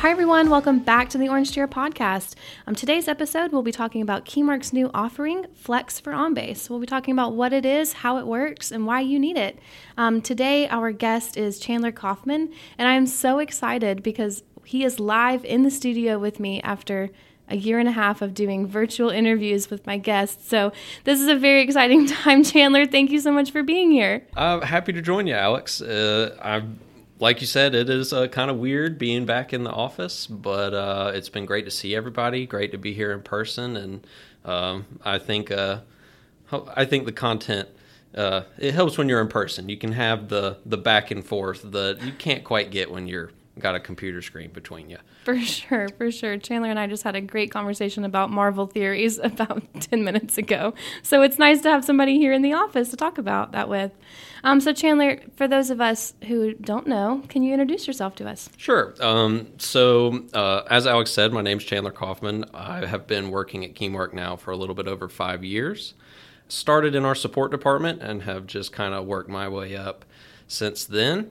Hi, everyone. Welcome back to the Orange Chair Podcast. Today's episode, we'll be talking about Keymark's new offering, Flex for OnBase. We'll be talking about what it is, how it works, and why you need it. Today, our guest is Chandler Kaufman, and I am so excited because he is live in the studio with me after a year and a half of doing virtual interviews with my guests. So this is a very exciting time, Chandler. Thank you so much for being here. I'm happy to join you, Alex. Like you said, it is kind of weird being back in the office, but it's been great to see everybody, great to be here in person, and I think the content, it helps when you're in person. You can have the back and forth that you can't quite get when you're got a computer screen between you. For sure. Chandler and I just had a great conversation about Marvel theories about 10 minutes ago. So it's nice to have somebody here in the office to talk about that with. So Chandler, for those of us who don't know, can you introduce yourself to us? Sure. As Alex said, my name's Chandler Kaufman. I have been working at Keymark now for a little bit over 5 years. Started in our support department and have just kind of worked my way up since then.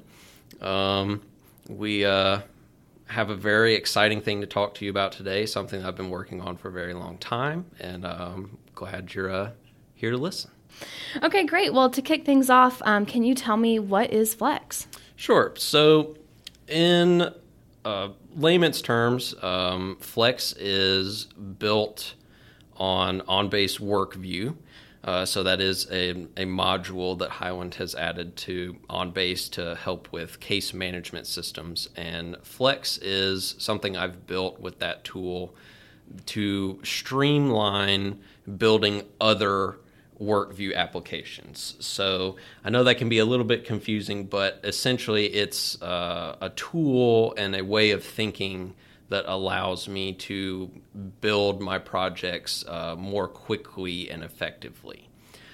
We have a very exciting thing to talk to you about today, something I've been working on for a very long time, and I'm glad you're here to listen. Okay, great. Well, to kick things off, can you tell me what is Flex? Sure. So in layman's terms, Flex is built on OnBase WorkView. So that is a module that Hyland has added to OnBase to help with case management systems. And Flex is something I've built with that tool to streamline building other WorkView applications. So I know that can be a little bit confusing, but essentially it's a tool and a way of thinking that allows me to build my projects more quickly and effectively.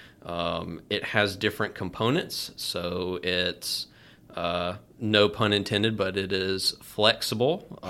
It has different components, so it's, no pun intended, but it is flexible.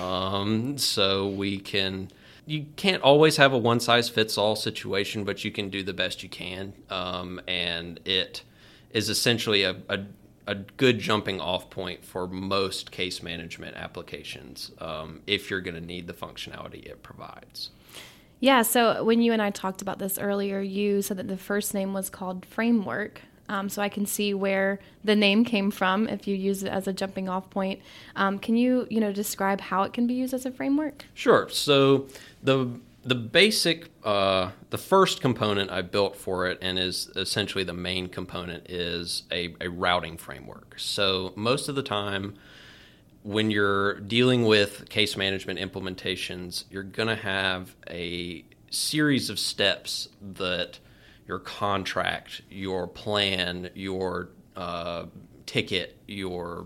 So you can't always have a one-size-fits-all situation, but you can do the best you can. And it is essentially a good jumping off point for most case management applications if you're going to need the functionality it provides. Yeah, so when you and I talked about this earlier, you said that the first name was called Framework. So I can see where the name came from if you use it as a jumping off point. Can you describe how it can be used as a framework? Sure. So the basic, the first component I built for it, and is essentially the main component, is a routing framework. So most of the time, when you're dealing with case management implementations, you're going to have a series of steps that your contract, your plan, your ticket, your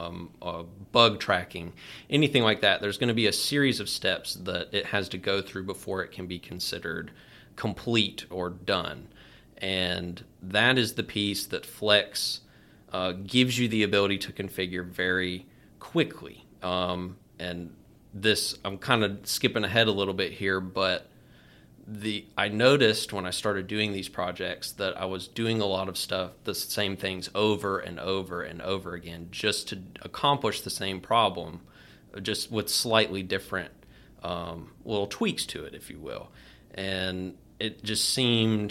bug tracking, anything like that, there's going to be a series of steps that it has to go through before it can be considered complete or done. And that is the piece that Flex gives you the ability to configure very quickly. And this, I'm kind of skipping ahead a little bit here, but I noticed when I started doing these projects that I was doing a lot of stuff, the same things over and over and over again, just to accomplish the same problem, just with slightly different little tweaks to it, if you will. And it just seemed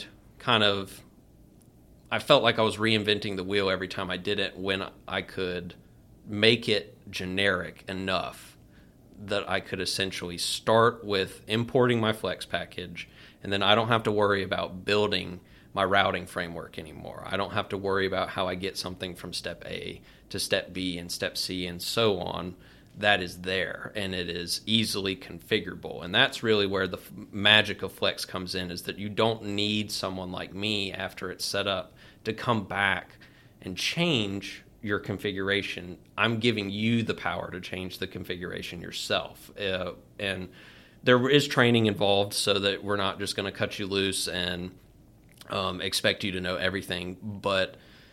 I felt like I was reinventing the wheel every time I did it, when I could make it generic enough that I could essentially start with importing my Flex package, and then I don't have to worry about building my routing framework anymore. I don't have to worry about how I get something from step A to step B and step C and so on. That is there, and it is easily configurable. And that's really where the magic of Flex comes in, is that you don't need someone like me after it's set up to come back and change your configuration. I'm giving you the power to change the configuration yourself. And there is training involved, so that we're not just going to cut you loose and expect you to know everything. But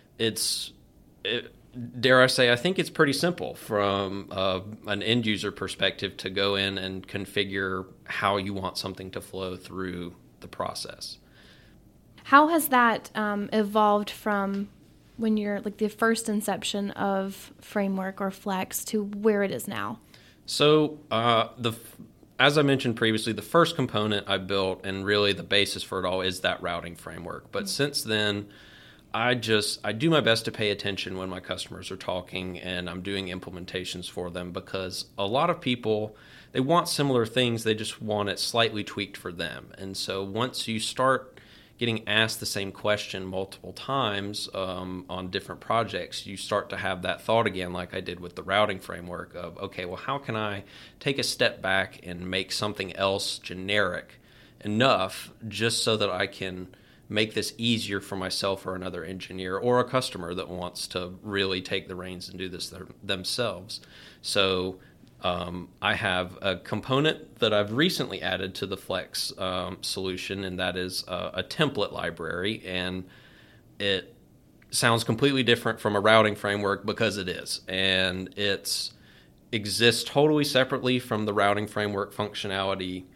dare I say, I think it's pretty simple from an end user perspective to go in and configure how you want something to flow through the process. How has that evolved from when you're like the first inception of Framework or Flex to where it is now? So, as I mentioned previously, the first component I built, and really the basis for it all, is that routing framework. But since then, I do my best to pay attention when my customers are talking and I'm doing implementations for them, because a lot of people, they want similar things, they just want it slightly tweaked for them. And so once you start getting asked the same question multiple times on different projects, you start to have that thought again, like I did with the routing framework of, okay, well, how can I take a step back and make something else generic enough just so that I can make this easier for myself or another engineer or a customer that wants to really take the reins and do this themselves. So I have a component that I've recently added to the Flex solution, and that is a template library. And it sounds completely different from a routing framework because it is. And it exists totally separately from the routing framework functionality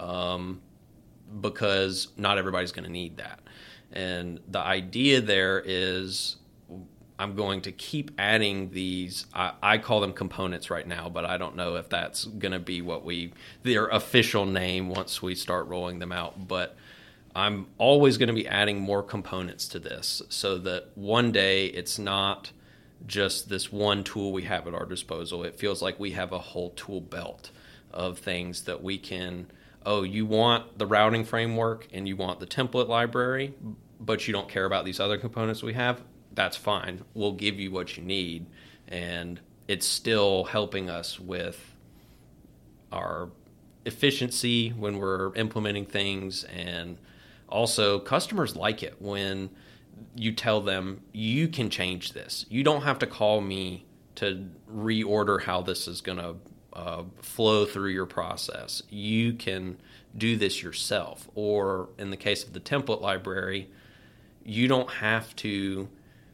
because not everybody's going to need that. And the idea there is I'm going to keep adding these. I call them components right now, but I don't know if that's going to be their official name once we start rolling them out. But I'm always going to be adding more components to this so that one day it's not just this one tool we have at our disposal. It feels like we have a whole tool belt of things that we can, you want the routing framework and you want the template library, but you don't care about these other components we have. That's fine. We'll give you what you need. And it's still helping us with our efficiency when we're implementing things. And also, customers like it when you tell them, you can change this. You don't have to call me to reorder how this is going to flow through your process. You can do this yourself. Or in the case of the template library, you don't have to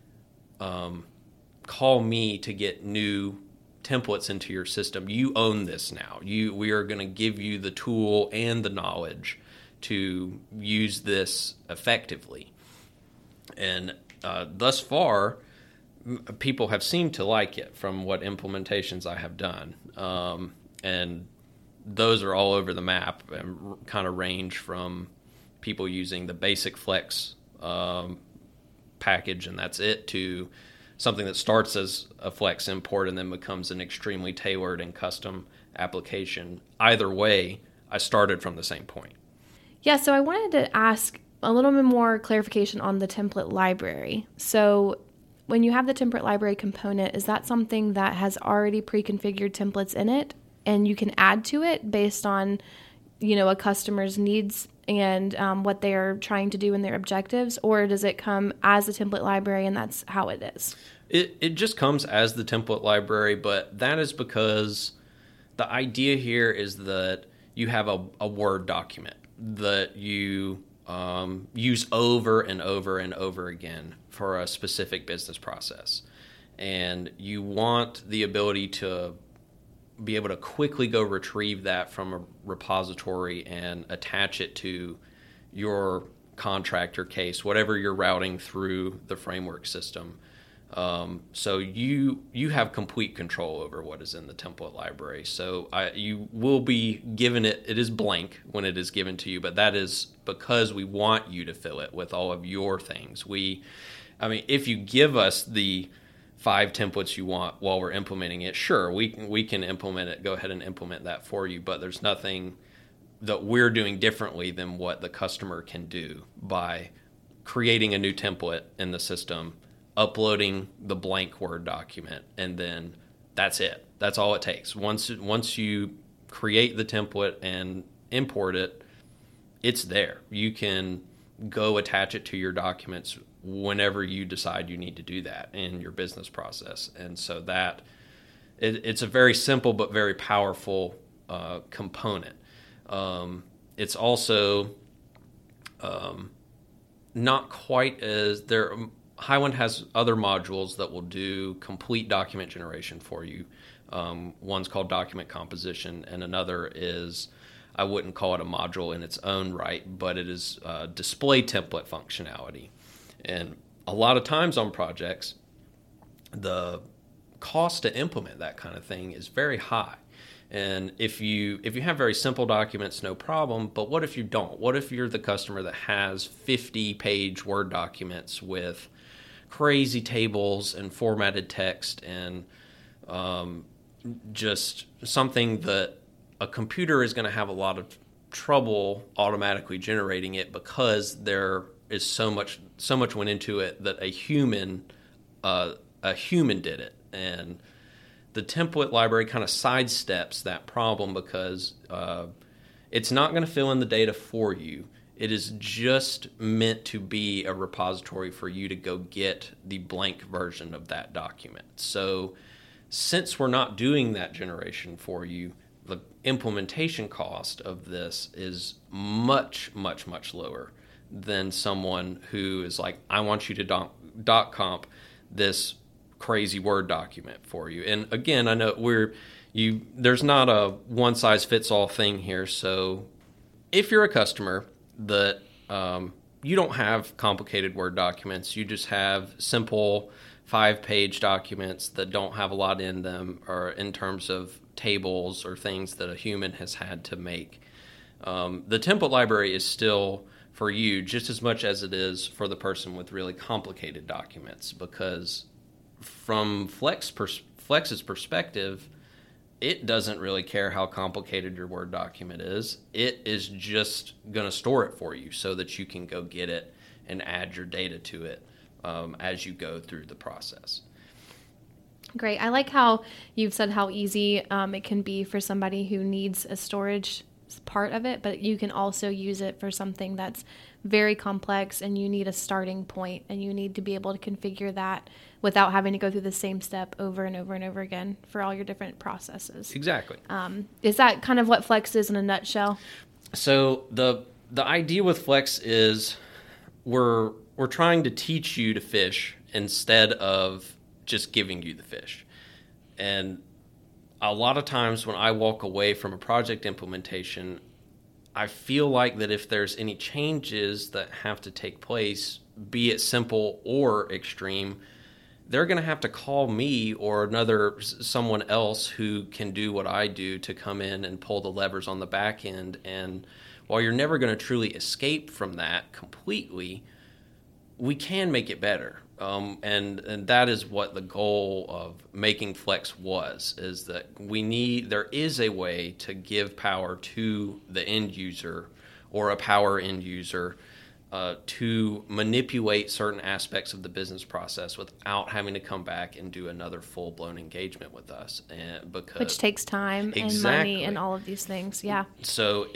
call me to get new templates into your system. You own this now. We are going to give you the tool and the knowledge to use this effectively. And thus far, people have seemed to like it from what implementations I have done. And those are all over the map and kind of range from people using the basic Flex package and that's it, to something that starts as a Flex import and then becomes an extremely tailored and custom application. Either way, I started from the same point. Yeah, so I wanted to ask a little bit more clarification on the template library. So when you have the template library component, is that something that has already pre-configured templates in it and you can add to it based on, a customer's needs and what they are trying to do in their objectives, or does it come as a template library and that's how it is? It just comes as the template library, but that is because the idea here is that you have a Word document that you use over and over and over again for a specific business process. And you want the ability to be able to quickly go retrieve that from a repository and attach it to your contractor case, whatever you're routing through the framework system. So you have complete control over what is in the template library. So you will be given it is blank when it is given to you, but that is because we want you to fill it with all of your things. If you give us the 5 templates you want while we're implementing it, sure, we can implement it, go ahead and implement that for you, but there's nothing that we're doing differently than what the customer can do by creating a new template in the system, uploading the blank Word document, and then that's it. That's all it takes. Once you create the template and import it, it's there. You can go attach it to your documents whenever you decide you need to do that in your business process. And so that it's a very simple but very powerful component. It's also not quite as there. Hyland has other modules that will do complete document generation for you. One's called document composition, and another is, I wouldn't call it a module in its own right, but it is display template functionality. And a lot of times on projects, the cost to implement that kind of thing is very high. And if you have very simple documents, no problem. But what if you don't? What if you're the customer that has 50-page Word documents with crazy tables and formatted text and just something that a computer is going to have a lot of trouble automatically generating it, because there is so much went into it that a human did it. And the template library kind of sidesteps that problem, because it's not going to fill in the data for you. It is just meant to be a repository for you to go get the blank version of that document. So since we're not doing that generation for you, the implementation cost of this is much, much, much lower than someone who is like, I want you to doc comp this crazy Word document for you. And again, I know there's not a one-size-fits-all thing here. So if you're a customer that you don't have complicated Word documents, you just have simple 5-page documents that don't have a lot in them, or in terms of tables or things that a human has had to make, the template library is still for you just as much as it is for the person with really complicated documents, because from Flex's perspective, it doesn't really care how complicated your Word document is. It is just going to store it for you so that you can go get it and add your data to it as you go through the process. Great. I like how you've said how easy it can be for somebody who needs a storage part of it, but you can also use it for something that's very complex and you need a starting point, and you need to be able to configure that without having to go through the same step over and over and over again for all your different processes. Exactly. Is that kind of what Flex is in a nutshell? So the idea with Flex is we're trying to teach you to fish instead of just giving you the fish. And a lot of times when I walk away from a project implementation, I feel like that if there's any changes that have to take place, be it simple or extreme, they're going to have to call me or someone else who can do what I do to come in and pull the levers on the back end. And while you're never going to truly escape from that completely, we can make it better. And that is what the goal of making Flex is that there is a way to give power to the end user or a power end user to manipulate certain aspects of the business process without having to come back and do another full-blown engagement with us. Which takes time and money and all of these things, yeah. So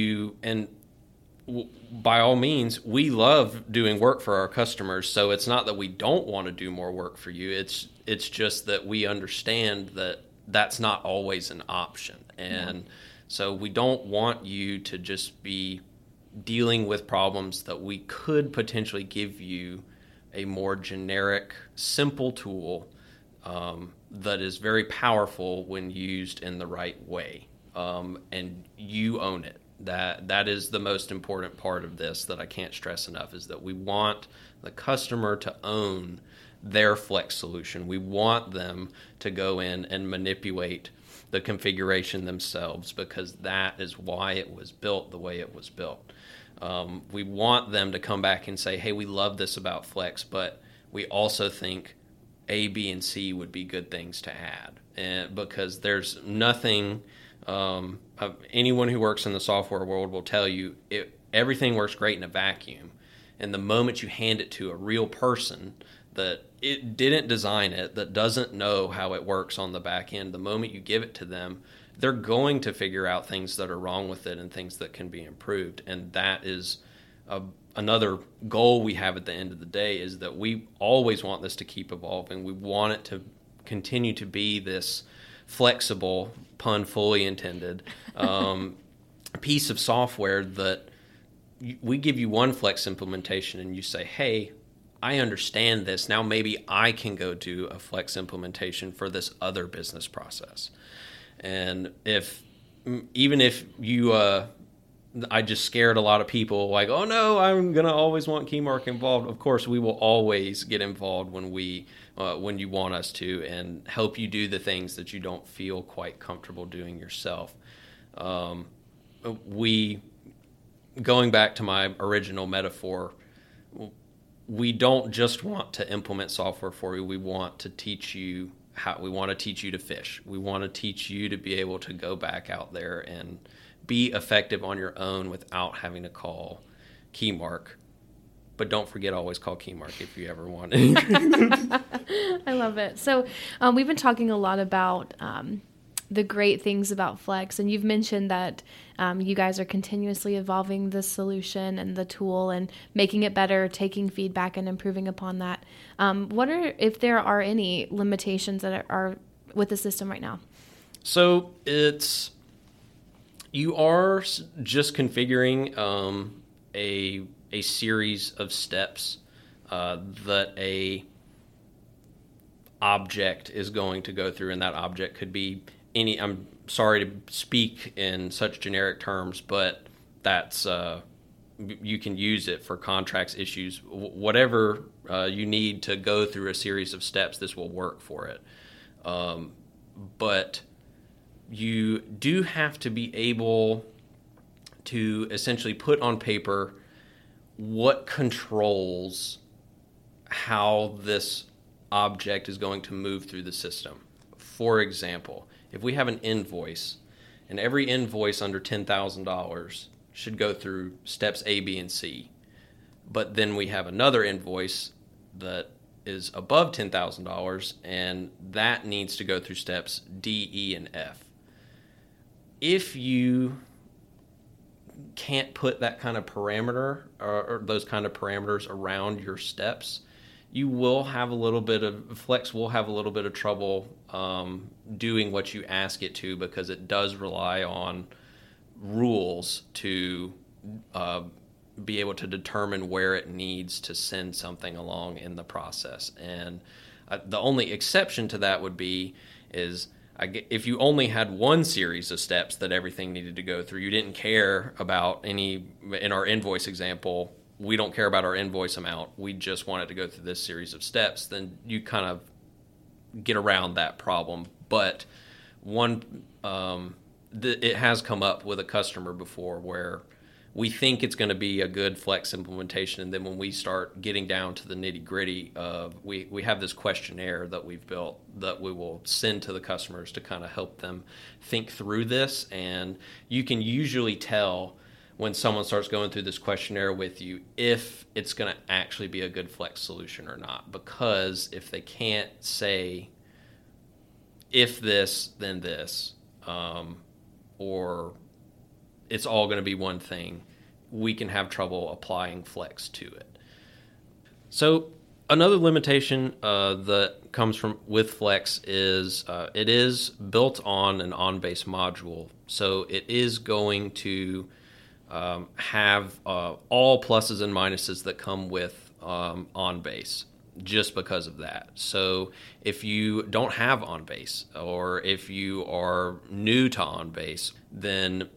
by all means, we love doing work for our customers, so it's not that we don't want to do more work for you. It's just that we understand that that's not always an option. And so we don't want you to just be dealing with problems that we could potentially give you a more generic, simple tool that is very powerful when used in the right way. And you own it. That is the most important part of this that I can't stress enough, is that we want the customer to own their Flex solution. We want them to go in and manipulate the configuration themselves, because that is why it was built the way it was built. We want them to come back and say, hey, we love this about Flex, but we also think A, B, and C would be good things to add. Because there's nothing... anyone who works in the software world will tell you everything works great in a vacuum. And the moment you hand it to a real person that it didn't design it, that doesn't know how it works on the back end, the moment you give it to them, they're going to figure out things that are wrong with it and things that can be improved. And that is another goal we have at the end of the day, is that we always want this to keep evolving. We want it to continue to be this flexible, pun fully intended, piece of software that we give you one Flex implementation and you say, hey, I understand this. Now maybe I can go do a Flex implementation for this other business process. And even if you I just scared a lot of people, like, oh no, I'm gonna always want Keymark involved. Of course, we will always get involved when you want us to, and help you do the things that you don't feel quite comfortable doing yourself. Going back to my original metaphor, we don't just want to implement software for you. We want to teach you we want to teach you to fish. We want to teach you to be able to go back out there and be effective on your own without having to call Keymark. But don't forget, always call Keymark if you ever want it. I love it. So we've been talking a lot about the great things about Flex, and you've mentioned that you guys are continuously evolving the solution and the tool and making it better, taking feedback and improving upon that. If there are any limitations that are with the system right now? So you are just configuring a series of steps that a object is going to go through, and that object could be I'm sorry to speak in such generic terms, but that's you can use it for contracts issues. Whatever you need to go through a series of steps, this will work for it. But you do have to be able to essentially put on paper what controls how this object is going to move through the system. For example, if we have an invoice, and every invoice under $10,000 should go through steps A, B, and C, but then we have another invoice that is above $10,000, and that needs to go through steps D, E, and F. If you can't put that kind of parameter or those kind of parameters around your steps, Flex will have a little bit of trouble doing what you ask it to, because it does rely on rules to be able to determine where it needs to send something along in the process. And the only exception to that would be if you only had one series of steps that everything needed to go through, you didn't care about in our invoice example, we don't care about our invoice amount, we just want it to go through this series of steps, then you kind of get around that problem. But it has come up with a customer before where we think it's going to be a good Flex implementation, and then when we start getting down to the nitty-gritty of, we have this questionnaire that we've built that we will send to the customers to kind of help them think through this, and you can usually tell when someone starts going through this questionnaire with you if it's going to actually be a good Flex solution or not. Because if they can't say, if this, then this, or it's all going to be one thing, we can have trouble applying Flex to it. So another limitation that comes with Flex is it is built on an OnBase module. So it is going to have all pluses and minuses that come with OnBase, just because of that. So if you don't have OnBase, or if you are new to OnBase, then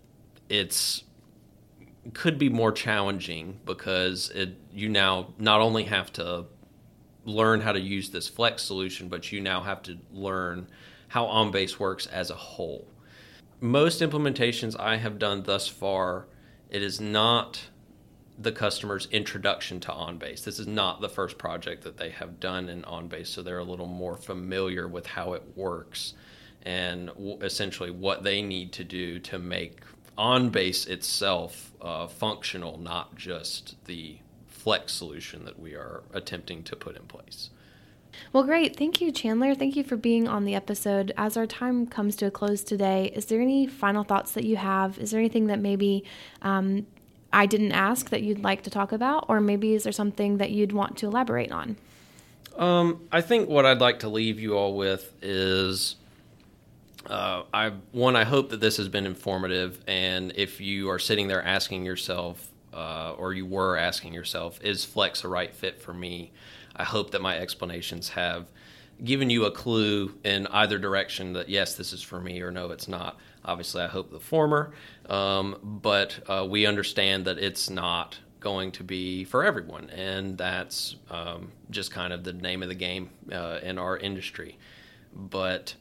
could be more challenging, because you now not only have to learn how to use this Flex solution, but you now have to learn how OnBase works as a whole. Most implementations I have done thus far, it is not the customer's introduction to OnBase. This is not the first project that they have done in OnBase, so they're a little more familiar with how it works and essentially what they need to do to make OnBase itself functional, not just the Flex solution that we are attempting to put in place. Well, great. Thank you, Chandler. Thank you for being on the episode. As our time comes to a close today, is there any final thoughts that you have? Is there anything that maybe I didn't ask that you'd like to talk about? Or maybe is there something that you'd want to elaborate on? I think what I'd like to leave you all with is, I hope that this has been informative. And if you are sitting there asking yourself, or you were asking yourself, is Flex a right fit for me? I hope that my explanations have given you a clue in either direction that, yes, this is for me, or no, it's not. Obviously, I hope the former, but we understand that it's not going to be for everyone, and that's just kind of the name of the game in our industry. But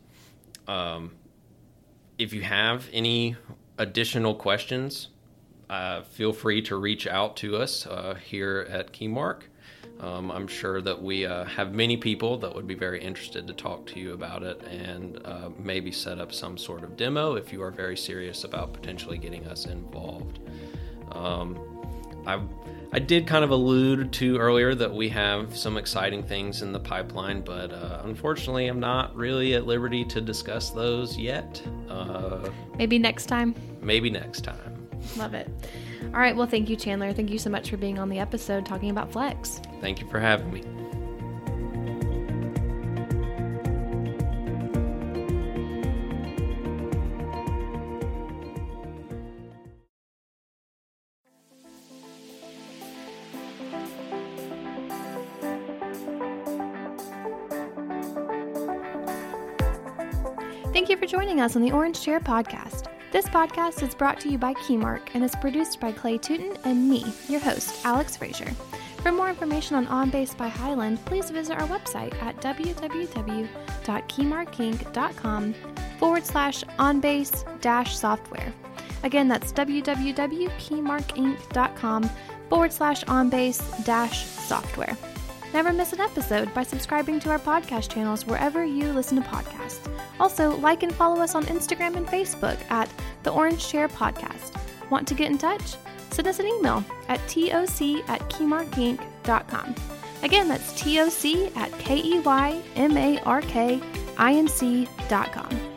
if you have any additional questions, feel free to reach out to us here at Keymark. I'm sure that we have many people that would be very interested to talk to you about it, and maybe set up some sort of demo if you are very serious about potentially getting us involved. I did kind of allude to earlier that we have some exciting things in the pipeline, but unfortunately I'm not really at liberty to discuss those yet. Maybe next time. Maybe next time. Love it. All right. Well, thank you, Chandler. Thank you so much for being on the episode talking about Flex. Thank you for having me. Thank you for joining us on the Orange Chair Podcast. This podcast is brought to you by Keymark and is produced by Clay Tootin and me, your host, Alex Frazier. For more information on OnBase by Highland, please visit our website at www.keymarkinc.com/onbase-software. Again, that's www.keymarkinc.com/onbase-software. Never miss an episode by subscribing to our podcast channels wherever you listen to podcasts. Also, like and follow us on Instagram and Facebook at The Orange Chair Podcast. Want to get in touch? Send us an email at toc@keymarkinc.com. Again, that's toc@keymarkinc.com.